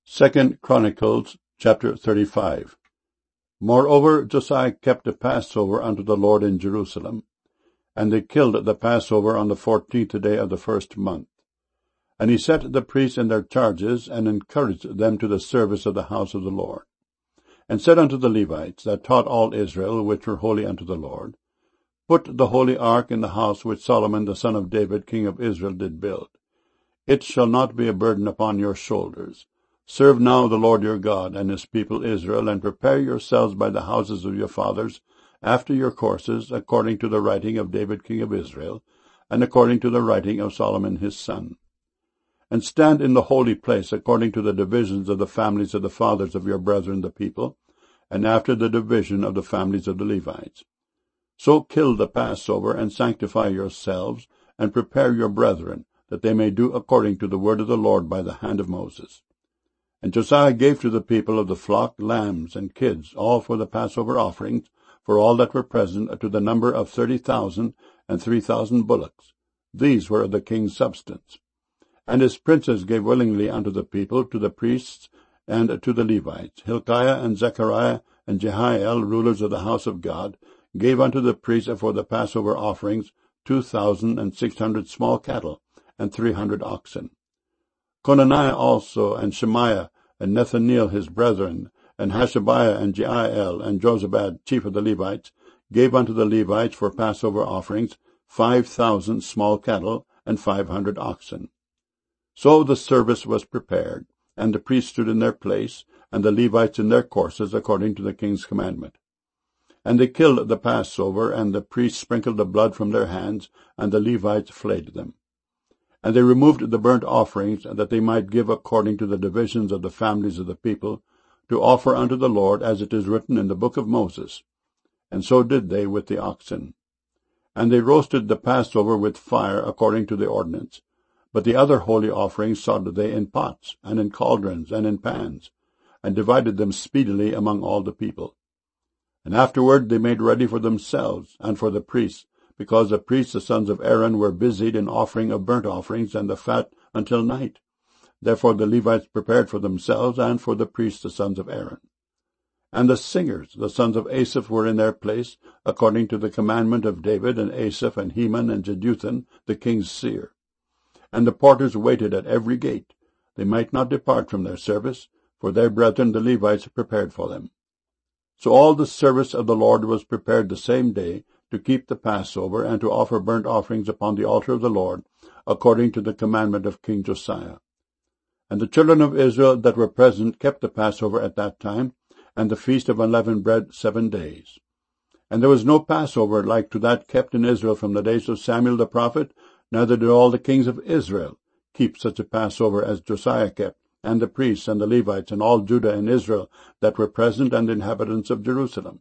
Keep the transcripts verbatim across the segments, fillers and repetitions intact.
Second Chronicles chapter thirty-five. Moreover, Josiah kept the Passover unto the Lord in Jerusalem, and they killed the Passover on the fourteenth day of the first month. And he set the priests in their charges, and encouraged them to the service of the house of the Lord, and said unto the Levites, that taught all Israel, which were holy unto the Lord, Put the holy ark in the house which Solomon the son of David king of Israel did build. It shall not be a burden upon your shoulders. Serve now the Lord your God and his people Israel, and prepare yourselves by the houses of your fathers, after your courses, according to the writing of David king of Israel, and according to the writing of Solomon his son. And stand in the holy place, according to the divisions of the families of the fathers of your brethren the people, and after the division of the families of the Levites. So kill the Passover, and sanctify yourselves, and prepare your brethren, that they may do according to the word of the Lord by the hand of Moses. And Josiah gave to the people of the flock lambs and kids, all for the Passover offerings, for all that were present, to the number of thirty thousand and three thousand bullocks. These were of the king's substance. And his princes gave willingly unto the people, to the priests, and to the Levites. Hilkiah and Zechariah and Jehiel, rulers of the house of God, gave unto the priests for the Passover offerings two thousand and six hundred small cattle, and three hundred oxen. Conaniah also, and Shemaiah, and Nethaneel his brethren, and Hashabiah, and Jeiel, and Jozabad, chief of the Levites, gave unto the Levites for Passover offerings five thousand small cattle, and five hundred oxen. So the service was prepared, and the priests stood in their place, and the Levites in their courses, according to the king's commandment. And they killed the Passover, and the priests sprinkled the blood from their hands, and the Levites flayed them. And they removed the burnt offerings, that they might give according to the divisions of the families of the people, to offer unto the Lord, as it is written in the book of Moses. And so did they with the oxen. And they roasted the Passover with fire, according to the ordinance. But the other holy offerings sought they in pots, and in cauldrons, and in pans, and divided them speedily among all the people. And afterward they made ready for themselves, and for the priests, because the priests the sons of Aaron were busied in offering of burnt offerings and the fat until night. Therefore the Levites prepared for themselves, and for the priests the sons of Aaron. And the singers, the sons of Asaph, were in their place, according to the commandment of David, and Asaph, and Heman, and Jeduthun, the king's seer. And the porters waited at every gate. They might not depart from their service, for their brethren the Levites prepared for them. So all the service of the Lord was prepared the same day, to keep the Passover, and to offer burnt offerings upon the altar of the Lord, according to the commandment of King Josiah. And the children of Israel that were present kept the Passover at that time, and the feast of unleavened bread seven days. And there was no Passover like to that kept in Israel from the days of Samuel the prophet, neither did all the kings of Israel keep such a Passover as Josiah kept, and the priests, and the Levites, and all Judah and Israel that were present, and inhabitants of Jerusalem.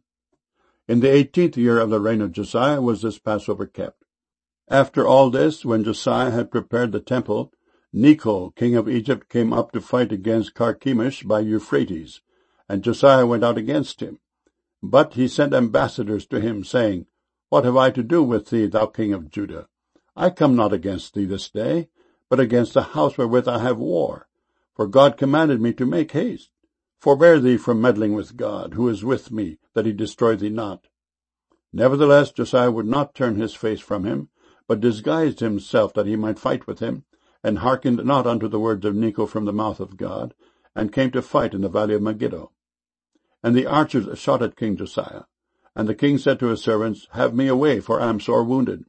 In the eighteenth year of the reign of Josiah was this Passover kept. After all this, when Josiah had prepared the temple, Necho, king of Egypt, came up to fight against Carchemish by Euphrates, and Josiah went out against him. But he sent ambassadors to him, saying, What have I to do with thee, thou king of Judah? I come not against thee this day, but against the house wherewith I have war. For God commanded me to make haste. Forbear thee from meddling with God, who is with me, that he destroy thee not. Nevertheless Josiah would not turn his face from him, but disguised himself that he might fight with him, and hearkened not unto the words of Necho from the mouth of God, and came to fight in the valley of Megiddo. And the archers shot at King Josiah. And the king said to his servants, Have me away, for I am sore wounded.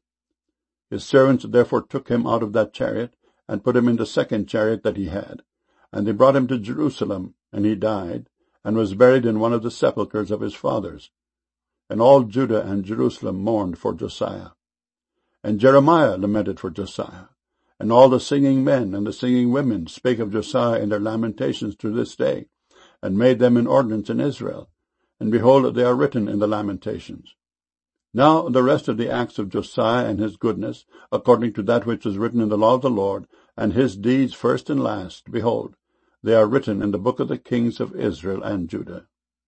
His servants therefore took him out of that chariot, and put him in the second chariot that he had. And they brought him to Jerusalem, and he died, and was buried in one of the sepulchres of his fathers. And all Judah and Jerusalem mourned for Josiah. And Jeremiah lamented for Josiah. And all the singing men and the singing women spake of Josiah in their lamentations to this day, and made them an ordinance in Israel. And behold, they are written in the lamentations. Now the rest of the acts of Josiah and his goodness, according to that which is written in the law of the Lord, and his deeds first and last, behold, they are written in the book of the kings of Israel and Judah.